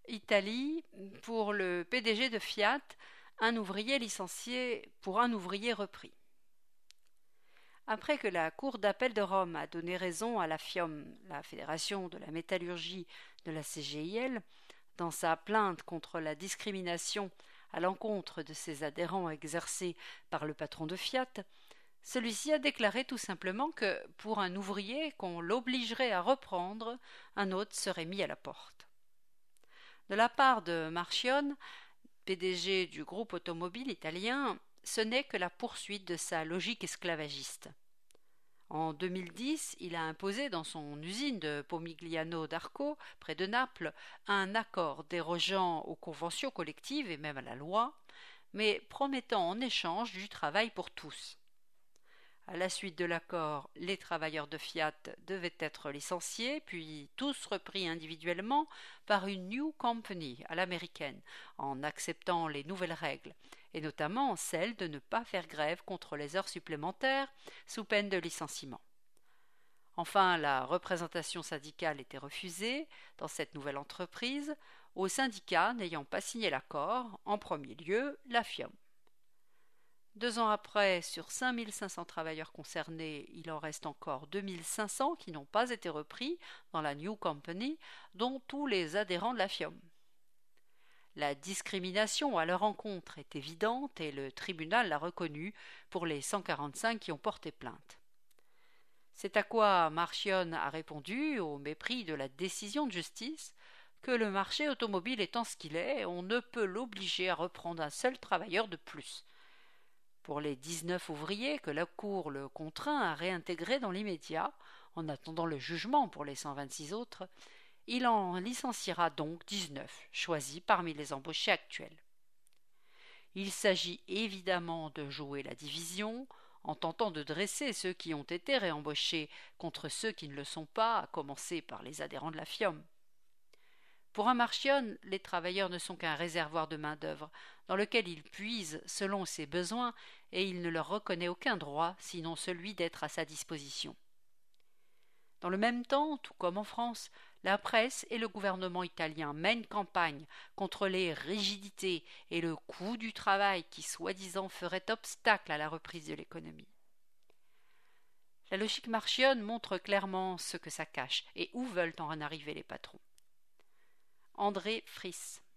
Italie, pour le PDG de Fiat, un ouvrier licencié pour un ouvrier repris. Après que la Cour d'appel de Rome a donné raison à la FIOM, la Fédération de la métallurgie de la CGIL, dans sa plainte contre la discrimination à l'encontre de ses adhérents exercée par le patron de Fiat, celui-ci a déclaré tout simplement que, pour un ouvrier qu'on l'obligerait à reprendre, un autre serait mis à la porte. De la part de Marchionne, PDG du groupe automobile italien, ce n'est que la poursuite de sa logique esclavagiste. En 2010, il a imposé dans son usine de Pomigliano d'Arco, près de Naples, un accord dérogeant aux conventions collectives et même à la loi, mais promettant en échange du travail pour tous. À la suite de l'accord, les travailleurs de Fiat devaient être licenciés, puis tous repris individuellement par une New Company à l'américaine, en acceptant les nouvelles règles, et notamment celle de ne pas faire grève contre les heures supplémentaires sous peine de licenciement. Enfin, la représentation syndicale était refusée dans cette nouvelle entreprise, aux syndicats n'ayant pas signé l'accord, en premier lieu la FIOM. 2 ans après, sur 5 500 travailleurs concernés, il en reste encore 2 500 qui n'ont pas été repris dans la New Company, dont tous les adhérents de la FIOM. La discrimination à leur encontre est évidente et le tribunal l'a reconnue pour les 145 qui ont porté plainte. C'est à quoi Marchionne a répondu, au mépris de la décision de justice, que le marché automobile étant ce qu'il est, on ne peut l'obliger à reprendre un seul travailleur de plus. Pour les 19 ouvriers que la Cour le contraint à réintégrer dans l'immédiat, en attendant le jugement pour les 126 autres, il en licenciera donc 19, choisis parmi les embauchés actuels. Il s'agit évidemment de jouer la division, en tentant de dresser ceux qui ont été réembauchés contre ceux qui ne le sont pas, à commencer par les adhérents de la FIOM. Pour un Marchionne, les travailleurs ne sont qu'un réservoir de main-d'œuvre dans lequel ils puisent selon ses besoins et il ne leur reconnaît aucun droit sinon celui d'être à sa disposition. Dans le même temps, tout comme en France, la presse et le gouvernement italien mènent campagne contre les rigidités et le coût du travail qui soi-disant feraient obstacle à la reprise de l'économie. La logique marchionne montre clairement ce que ça cache et où veulent en arriver les patrons. André Friss.